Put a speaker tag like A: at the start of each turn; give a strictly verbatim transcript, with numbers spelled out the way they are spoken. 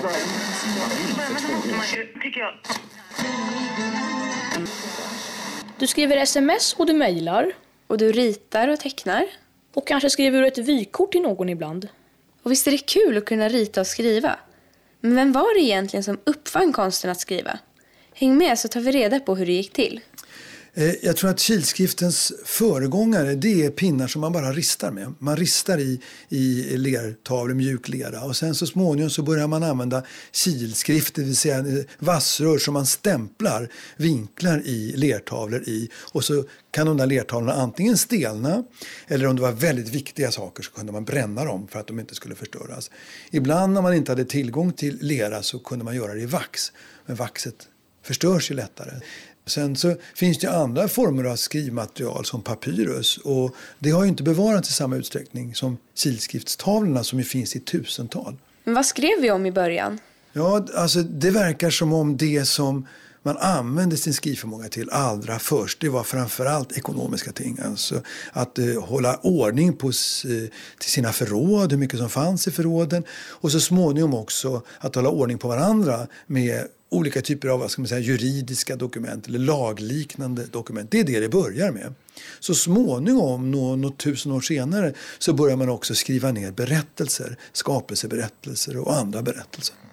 A: Du skriver sms och du mejlar.
B: Och du ritar och tecknar.
A: Och kanske skriver du ett vykort till någon ibland.
B: Och visst är det kul att kunna rita och skriva. Men vem var det egentligen som uppfann konsten att skriva? Häng med så tar vi reda på hur det gick till.
C: Jag tror att kilskriftens föregångare, det är pinnar som man bara ristar med. Man ristar i, i lertavlor, mjuk lera. Och sen så småningom så börjar man använda kilskrift, det vill säga vassrör som man stämplar vinklar i lertavlor i. Och så kan de där lertavlorna antingen stelna, eller om det var väldigt viktiga saker så kunde man bränna dem för att de inte skulle förstöras. Ibland när man inte hade tillgång till lera så kunde man göra det i vax. Men vaxet förstörs ju lättare. Sen så finns det andra former av skrivmaterial som papyrus, och det har ju inte bevarats i samma utsträckning som kilskriftstavlorna som ju finns i tusental.
B: Men vad skrev vi om i början?
C: Ja, alltså det verkar som om det som man använde sin skrivförmåga till allra först, det var framförallt ekonomiska ting. Alltså att eh, hålla ordning på eh, till sina förråd, hur mycket som fanns i förråden, och så småningom också att hålla ordning på varandra med olika typer av, vad ska man säga, juridiska dokument eller lagliknande dokument. Det är det det börjar med. Så småningom, något tusen år senare, så börjar man också skriva ner berättelser, skapelseberättelser och andra berättelser.